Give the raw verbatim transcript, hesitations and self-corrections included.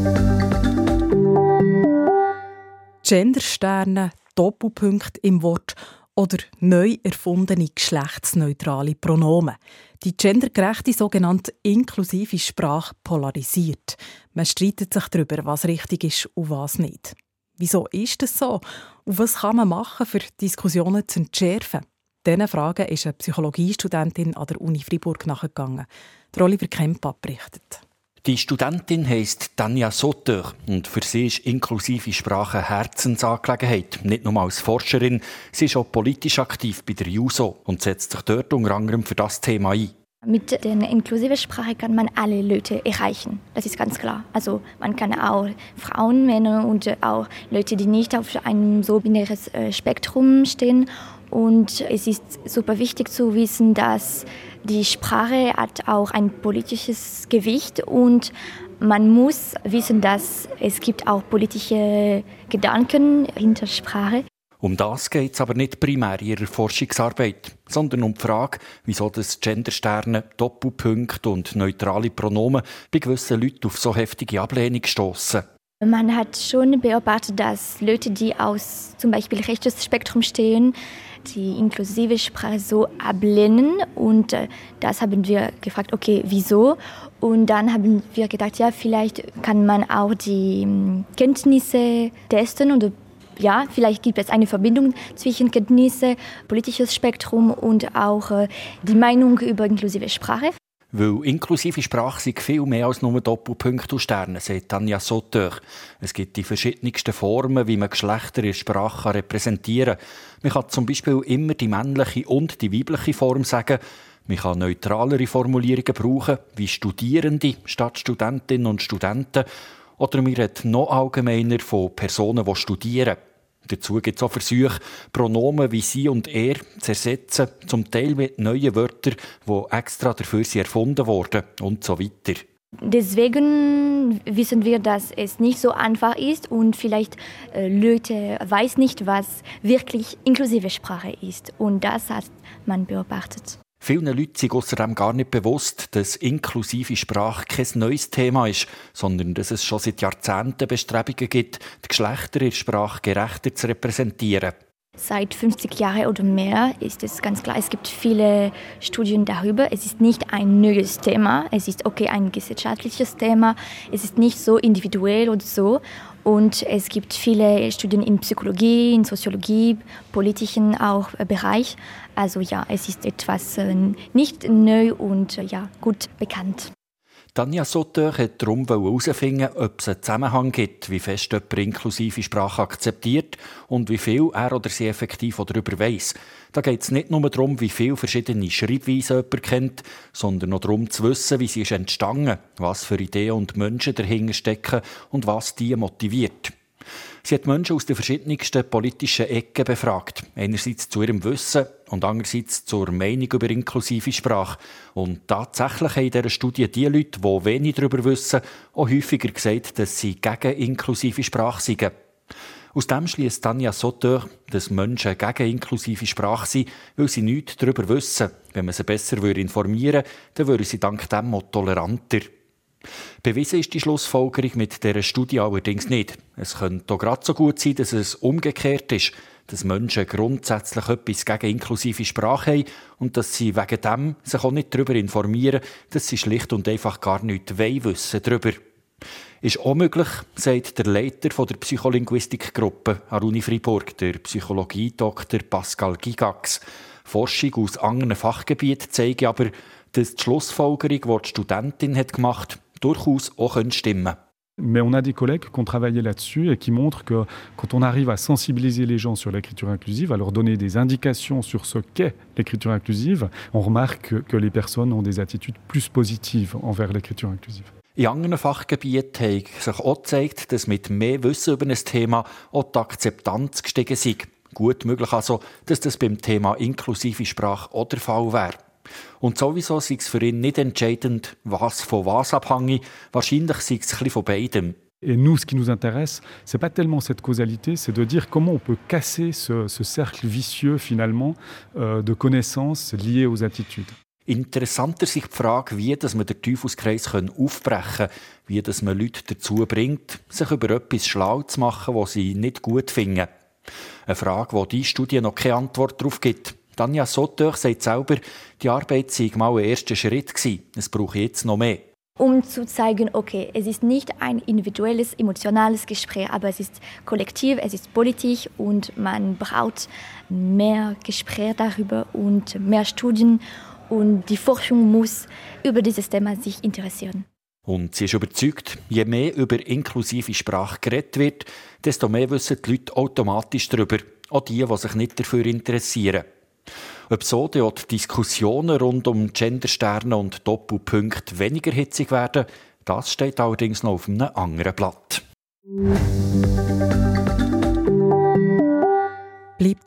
Gendersterne, Doppelpunkt im Wort oder neu erfundene geschlechtsneutrale Pronomen. Die gendergerechte sogenannte inklusive Sprache polarisiert. Man streitet sich darüber, was richtig ist und was nicht. Wieso ist das so? Und was kann man machen, für Diskussionen zu entschärfen? Diesen Fragen ist eine Psychologiestudentin an der Uni Freiburg nachgegangen. Der Oliver Kempa berichtet. Die Studentin heisst Tanja Sauteur und für sie ist inklusive Sprache eine Herzensangelegenheit. Nicht nur als Forscherin, sie ist auch politisch aktiv bei der JUSO und setzt sich dort unter anderem für das Thema ein. Mit der inklusiven Sprache kann man alle Leute erreichen, das ist ganz klar. Also man kann auch Frauen, Männer und auch Leute, die nicht auf einem so binäres Spektrum stehen. Und es ist super wichtig zu wissen, dass die Sprache hat auch ein politisches Gewicht und man muss wissen, dass es gibt auch politische Gedanken hinter Sprache. Um das geht es aber nicht primär in ihrer Forschungsarbeit, sondern um die Frage, wieso das Gendersterne, Doppelpunkte und neutrale Pronomen bei gewissen Leuten auf so heftige Ablehnung stossen. Man hat schon beobachtet, dass Leute, die aus zum Beispiel rechtes Spektrum stehen, die inklusive Sprache so ablehnen. Und das haben wir gefragt, okay, wieso? Und dann haben wir gedacht, ja, vielleicht kann man auch die Kenntnisse testen oder ja, vielleicht gibt es eine Verbindung zwischen Kenntnisse, politisches Spektrum und auch die Meinung über inklusive Sprache. Weil inklusive Sprache sind viel mehr als nur Doppelpunkte und Sterne, sagt Tanja Sauteur. Es gibt die verschiedensten Formen, wie man Geschlechter in Sprache repräsentieren kann. Man kann zum Beispiel immer die männliche und die weibliche Form sagen. Man kann neutralere Formulierungen brauchen, wie Studierende statt Studentinnen und Studenten. Oder man redet noch allgemeiner von Personen, die studieren. Dazu gibt es auch Versuche, Pronomen wie sie und er zu ersetzen, zum Teil mit neuen Wörtern, die extra dafür erfunden wurden und so weiter. Deswegen wissen wir, dass es nicht so einfach ist und vielleicht äh, Leute weiß nicht, was wirklich inklusive Sprache ist. Und das hat man beobachtet. Vielen Leuten ist außerdem gar nicht bewusst, dass inklusive Sprache kein neues Thema ist, sondern dass es schon seit Jahrzehnten Bestrebungen gibt, die Geschlechter in der Sprache gerechter zu repräsentieren. Seit fünfzig Jahren oder mehr ist es ganz klar, es gibt viele Studien darüber. Es ist nicht ein neues Thema, es ist okay ein gesellschaftliches Thema, es ist nicht so individuell oder so. Und es gibt viele Studien in Psychologie, in Soziologie, politischen auch Bereich. Also ja, es ist etwas nicht neu und ja, gut bekannt. Tanja Sauteur hat darum herausfinden, ob es einen Zusammenhang gibt, wie fest jemand inklusive Sprache akzeptiert und wie viel er oder sie effektiv darüber weiss. Da geht es nicht nur darum, wie viele verschiedene Schreibweisen jemand kennt, sondern auch darum zu wissen, wie sie ist entstanden, was für Ideen und Menschen dahinter stecken und was die motiviert. Sie hat Menschen aus den verschiedensten politischen Ecken befragt. Einerseits zu ihrem Wissen und andererseits zur Meinung über inklusive Sprache. Und tatsächlich haben in dieser Studie die Leute, die wenig darüber wissen, auch häufiger gesagt, dass sie gegen inklusive Sprache sind. Aus dem schliesst Tanja Sauteur, dass Menschen gegen inklusive Sprache sind, weil sie nichts darüber wissen. Wenn man sie besser informieren würde, dann würden sie dank dem auch toleranter. Bewiesen ist die Schlussfolgerung mit dieser Studie allerdings nicht. Es könnte auch gerade so gut sein, dass es umgekehrt ist, dass Menschen grundsätzlich etwas gegen inklusive Sprache haben und dass sie wegen dem sich auch nicht darüber informieren, dass sie schlicht und einfach gar nichts wissen darüber. Ist auch möglich, sagt der Leiter der Psycholinguistikgruppe an der Uni Freiburg, der Psychologie-Doktor Pascal Gigax. Forschung aus anderen Fachgebieten zeigt aber, dass die Schlussfolgerung, die die Studentin hat gemacht hat, durchaus auch stimmen können. Mais on a des collègues qui ont travaillé là-dessus et qui montrent que quand on arrive à sensibiliser les gens sur l'écriture inclusive, à leur donner des indications sur ce qu'est l'écriture inclusive, on remarque que, que les personnes ont des attitudes plus positives envers l'écriture inclusive. In anderen Fachgebieten hat sich auch gezeigt, dass mit mehr Wissen über ein Thema auch die Akzeptanz gestiegen sei. Gut möglich also, dass das beim Thema inklusive Sprache auch der Fall wäre. Und sowieso sei es für ihn nicht entscheidend, was von was abhängt. Wahrscheinlich sei es ein bisschen von beidem. Et nous, ce qui nous intéresse, c'est pas tellement cette causalité, c'est de dire comment on peut casser ce, ce cercle vicieux finalement euh, de connaissances liées aux attitudes. Interessanter ist die Frage, wie man den Teufelskreis aufbrechen kann, wie man Leute dazu bringt, sich über etwas schlau zu machen, was sie nicht gut finden. Eine Frage, wo die Studie noch keine Antwort darauf gibt. Tanja Sotteuch sagt selber, die Arbeit sei mal ein erster Schritt gewesen. Es braucht jetzt noch mehr. Um zu zeigen, okay, es ist nicht ein individuelles, emotionales Gespräch, aber es ist kollektiv, es ist politisch und man braucht mehr Gespräche darüber und mehr Studien und die Forschung muss über dieses Thema sich interessieren. Und sie ist überzeugt, je mehr über inklusive Sprache geredet wird, desto mehr wissen die Leute automatisch darüber, auch die, die sich nicht dafür interessieren. Ob so die Diskussionen rund um Gendersterne und Doppelpunkte weniger hitzig werden, das steht allerdings noch auf einem anderen Blatt. Bleibt